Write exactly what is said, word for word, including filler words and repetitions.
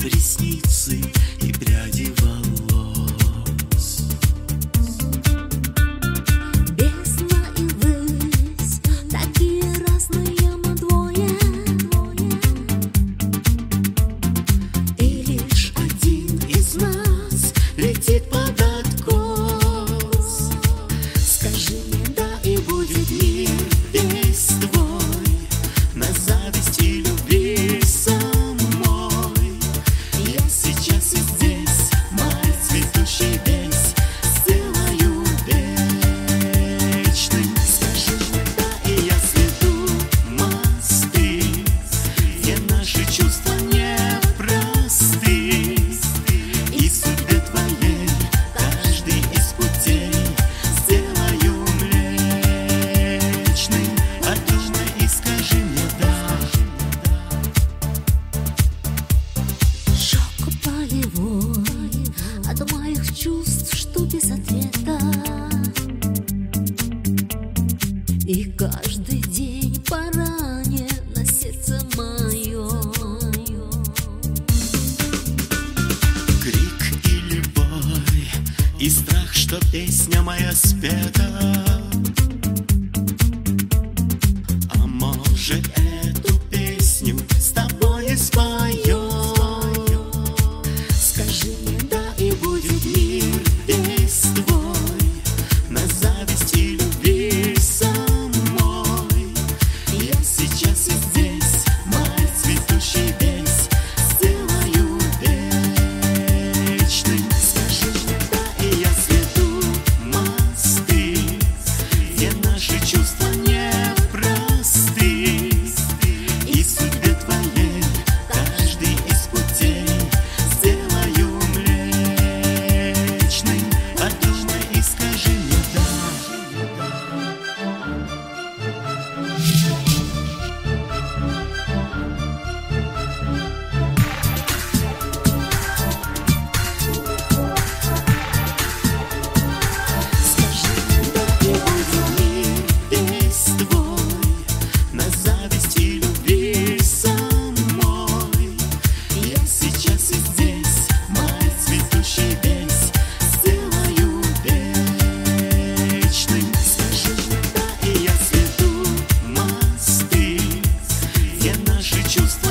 ресницы и пряди волос. Бездна и высь, такие разные мы двое, и лишь один из нас летит под откос. Скажи мне да, и будет мир весь твой, на зависть и любви самой. Я сейчас и здесь, май цветущий весь, сделаю вечным. Скажи мне да, и я сведу мосты, где наши чувства непросты. И судьбе твоей каждый из путей сделаю млечным. Подумай и скажи мне да. Шок болевой от моих чувств, что без ответа. И каждый день поранен на сердце мое. Крик или бой, и страх, что песня моя спета. А может, эту песню с тобой и спою. Скажи мне да, и будет мир весь твой, на зависть и любви самой. Я сейчас и здесь, май цветущий весь, сделаю вечным. Скажи мне да, и я сведу мосты, где наши чувства непросты. И судьбе твоей каждый из путей сделаю млечным. Подумай и скажи мне да. Скажи мне да, и будет мир весь твой, на зависть и любви самой. Я сейчас и здесь, май цветущий весь, сделаю вечным. Скажи мне да, и я сведу мосты, где наши чувства